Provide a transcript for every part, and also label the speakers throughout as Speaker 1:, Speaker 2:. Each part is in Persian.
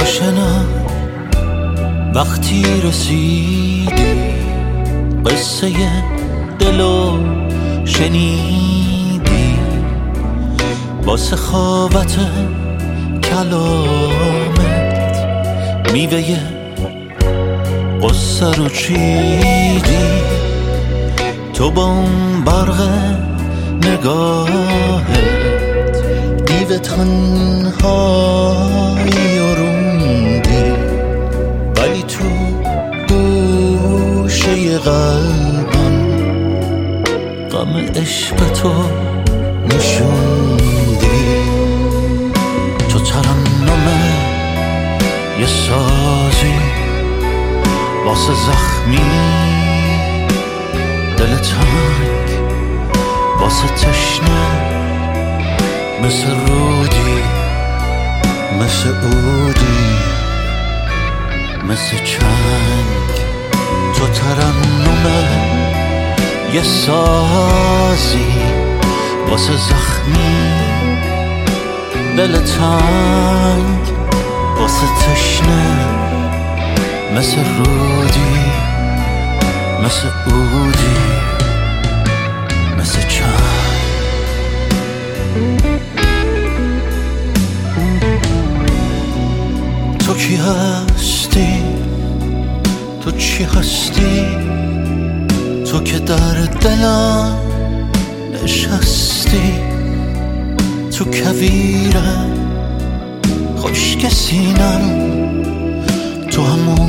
Speaker 1: آشنا وقتی رسیدی قصه دلو شنیدی با سخاوت کلامت میوه قصه رو چیدی تو با اون برق نگاهت دیو تنهایی و روندی ولی تو گوشه قلبم غم عشق تو نشوندی تو ترنم یه سازی واسه زخمی دل تنگ واسه تشنه مثل رودی مثل عودی مثل چنگ تو ترنم یه سازی واسه زخمی دل تنگ واسه تشنه مثل رودی مثل عودی مثل چنگ تو کی هستی تو چی هستی تو که در دلم نشستی تو کویرم خشک سینم تو همون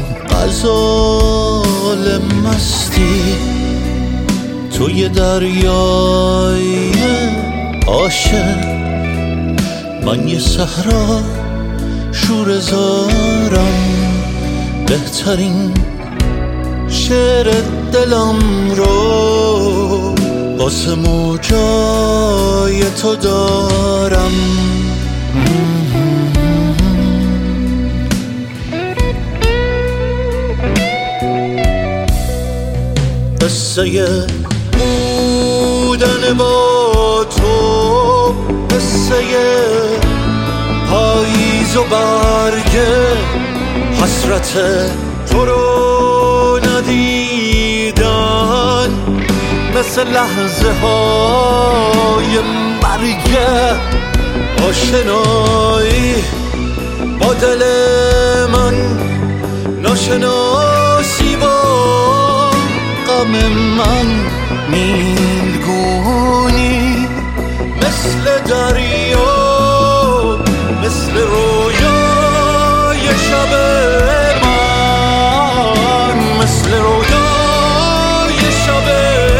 Speaker 1: غزال مستی تو یه دریای عاشق من یه صحرا شور زارم بهترین شعر دلم رو واسه موجای تو دارم قصه بودن با تو قصه پاییز و برگه حسرت تو رو ندیدن مثل لحظه های مرگه آشنایی با دل من ناشناسی با غم من نیلگونی مثل دریا مثل رویای شب من مثل رویای شب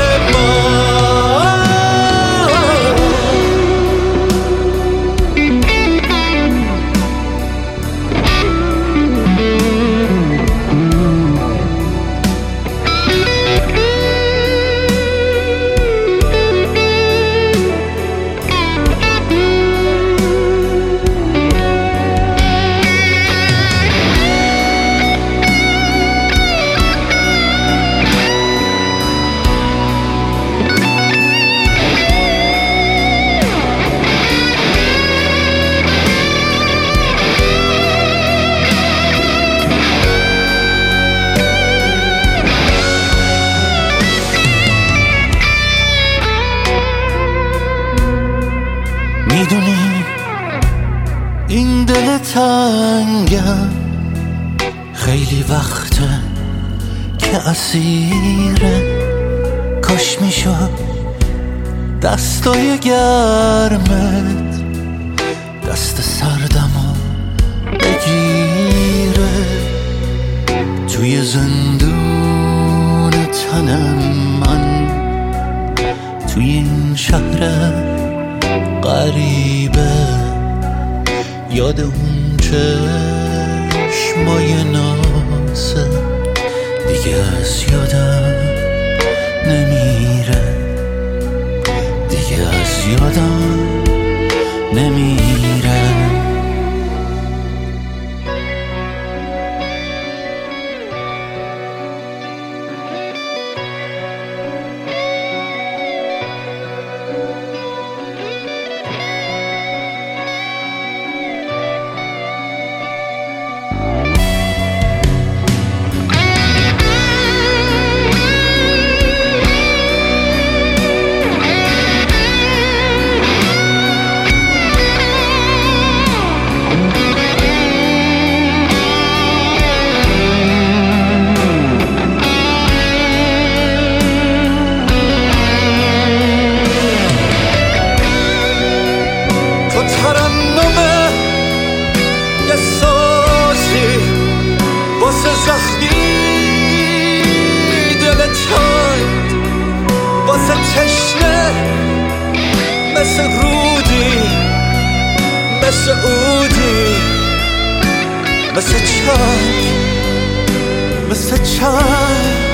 Speaker 1: میدونی این دل تنگم خیلی وقته که اسیره کاش میشد دستای گرمت دست سردمو بگیره توی زندون تنم من توی این شهر غریبه یاد اون چشمای نازه دیگه از یادم نمیره دیگه از یادم نمیره مثل رودی، مثل عودی، مثل چای، مثل چای.